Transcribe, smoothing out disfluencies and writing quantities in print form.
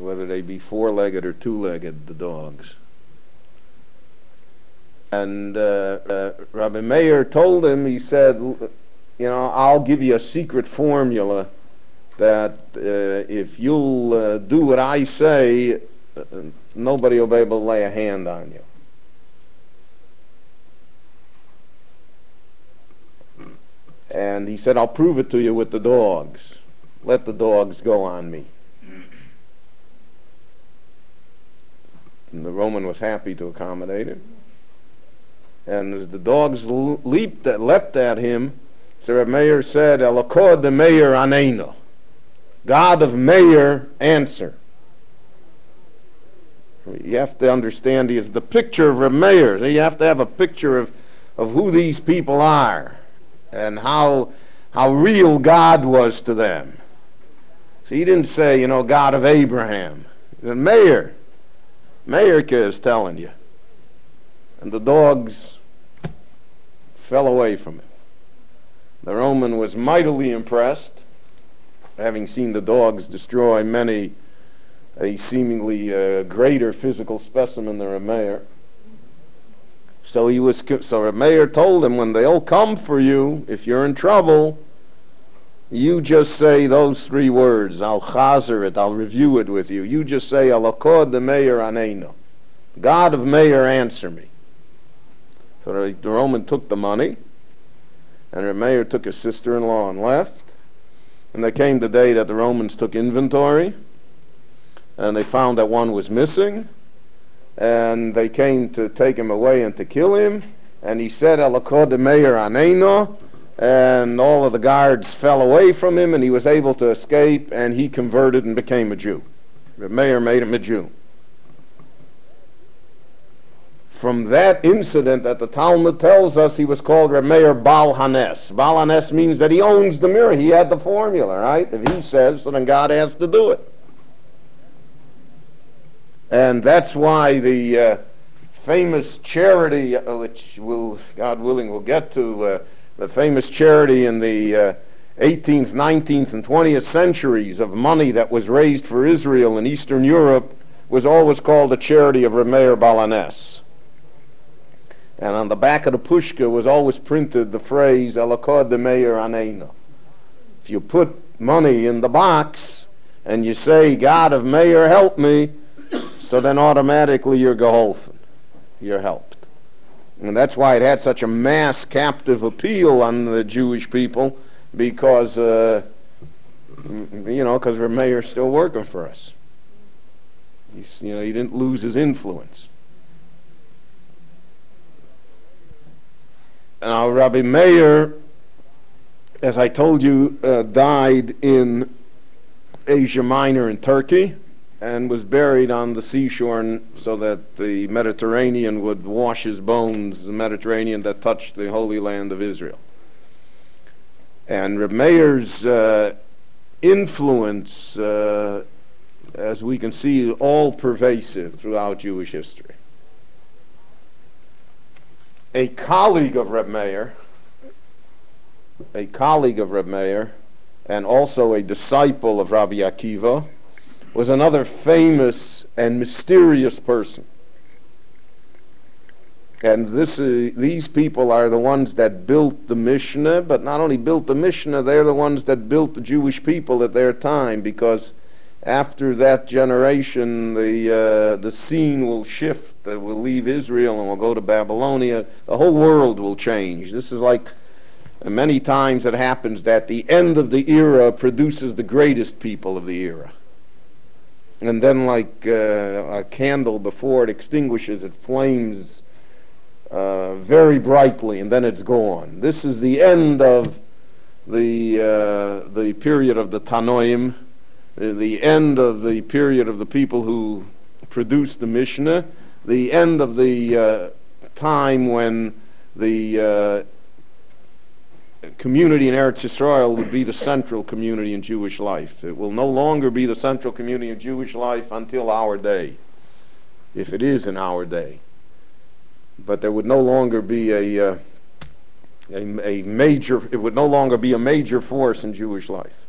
whether they be four-legged or two-legged, the dogs. And Rabbi Meir told him, he said, I'll give you a secret formula that if you'll do what I say, nobody will be able to lay a hand on you. And he said, I'll prove it to you with the dogs. Let the dogs go on me. And the Roman was happy to accommodate him. And as the dogs leapt at him, so Reb Meir said, Elokod the Meir aneinu. God of Meir, answer. You have to understand, he is the picture of Reb Meir. So you have to have a picture of who these people are and how real God was to them. So he didn't say, God of Abraham. He said, Meir. Meir is telling you. And the dogs fell away from him. The Roman was mightily impressed, having seen the dogs destroy many a seemingly greater physical specimen than Reb Meir. So Reb Meir told him, when they'll come for you, if you're in trouble, you just say those three words. I'll chazer it, I'll review it with you. You just say, Elokod the Meir aneinu. God of Meir, answer me. So the Roman took the money, and Reb Meir took his sister-in-law and left. And there came the day that the Romans took inventory, and they found that one was missing, and they came to take him away and to kill him. And he said, Elokod the Meir aneinu, and all of the guards fell away from him, and he was able to escape, and he converted and became a Jew. Reb Meir made him a Jew. From that incident that the Talmud tells us, he was called Reb Meir Baal Hanes. Baal Hanes means that he owns the mirror. He had the formula, right? If he says, so then God has to do it. And that's why the famous charity, which God willing, we'll get to, the famous charity in the 18th, 19th, and 20th centuries of money that was raised for Israel in Eastern Europe was always called the charity of Reb Meir Baal Hanes. And on the back of the pushka was always printed the phrase, Elokod the Meir aneinu. If you put money in the box and you say, God of Meir, help me, so then automatically you're geholfen. You're helped. And that's why it had such a mass captive appeal on the Jewish people, because, because Reb Meir's still working for us. He didn't lose his influence. Now, Rabbi Meir, as I told you, died in Asia Minor in Turkey and was buried on the seashore so that the Mediterranean would wash his bones, the Mediterranean that touched the Holy Land of Israel. And Reb Meir's influence, as we can see, all pervasive throughout Jewish history. A colleague of Reb Meir, and also a disciple of Rabbi Akiva, was another famous and mysterious person. And these people are the ones that built the Mishnah, but not only built the Mishnah, they're the ones that built the Jewish people at their time, because after that generation, the scene will shift. We'll leave Israel and we'll go to Babylonia. The whole world will change. This is like many times it happens that the end of the era produces the greatest people of the era. And then like a candle before it extinguishes, it flames very brightly, and then it's gone. This is the end of the period of the Tanoim, the end of the period of the people who produced the Mishnah, the end of the time when the community in Eretz Yisrael would be the central community in Jewish life. It will no longer be the central community of Jewish life until our day, if it is in our day. But there would no longer be a major force in Jewish life.